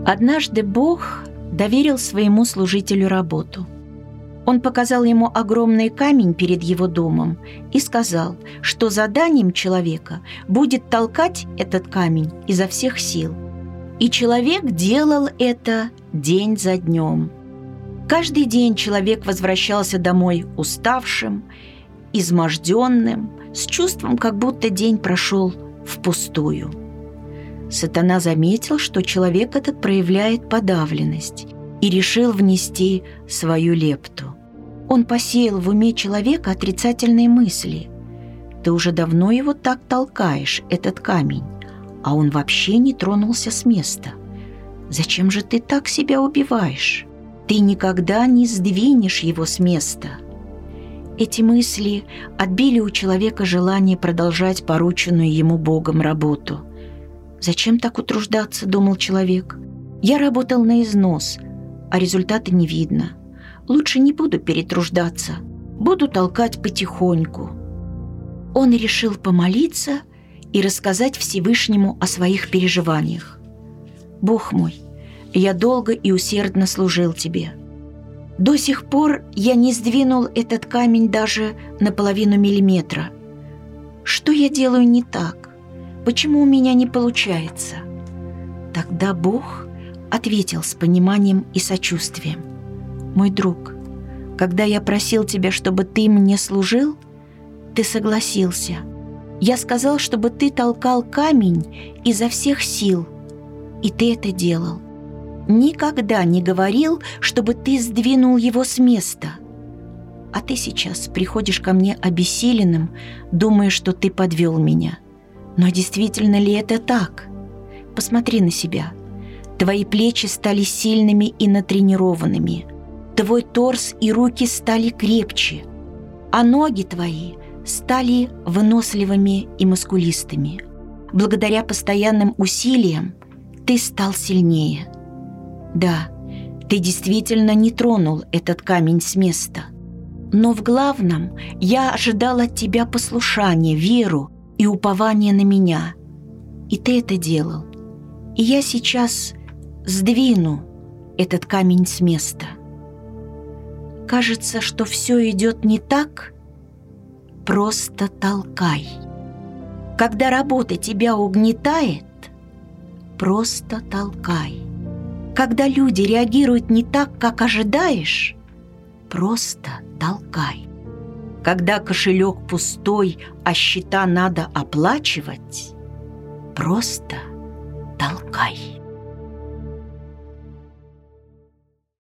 Однажды Бог доверил своему служителю работу. Он показал ему огромный камень перед его домом и сказал, что заданием человека будет толкать этот камень изо всех сил. И человек делал это день за днем. Каждый день человек возвращался домой уставшим, изможденным, с чувством, как будто день прошел впустую. Сатана заметил, что человек этот проявляет подавленность, и решил внести свою лепту. Он посеял в уме человека отрицательные мысли. Ты уже давно его так толкаешь, этот камень, а он вообще не тронулся с места. Зачем же ты так себя убиваешь? Ты никогда не сдвинешь его с места. Эти мысли отбили у человека желание продолжать порученную ему Богом работу. «Зачем так утруждаться?» – думал человек. «Я работал на износ, а результата не видно. Лучше не буду перетруждаться, буду толкать потихоньку». Он решил помолиться и рассказать Всевышнему о своих переживаниях. «Бог мой, я долго и усердно служил Тебе. До сих пор я не сдвинул этот камень даже на половину миллиметра. Что я делаю не так? Почему у меня не получается?» Тогда Бог ответил с пониманием и сочувствием. «Мой друг, когда я просил тебя, чтобы ты мне служил, ты согласился. Я сказал, чтобы ты толкал камень изо всех сил, и ты это делал. Никогда не говорил, чтобы ты сдвинул его с места. А ты сейчас приходишь ко мне обессиленным, думая, что ты подвел меня. Но действительно ли это так? Посмотри на себя. Твои плечи стали сильными и натренированными. Твой торс и руки стали крепче, а ноги твои стали выносливыми и мускулистыми. Благодаря постоянным усилиям ты стал сильнее. Да, ты действительно не тронул этот камень с места. Но в главном я ожидал от тебя послушания, веру и упования на меня. И ты это делал. И я сейчас сдвину этот камень с места. Кажется, что все идет не так? Просто толкай. Когда работа тебя угнетает, просто толкай. Когда люди реагируют не так, как ожидаешь, просто толкай. Когда кошелек пустой, а счета надо оплачивать, просто толкай.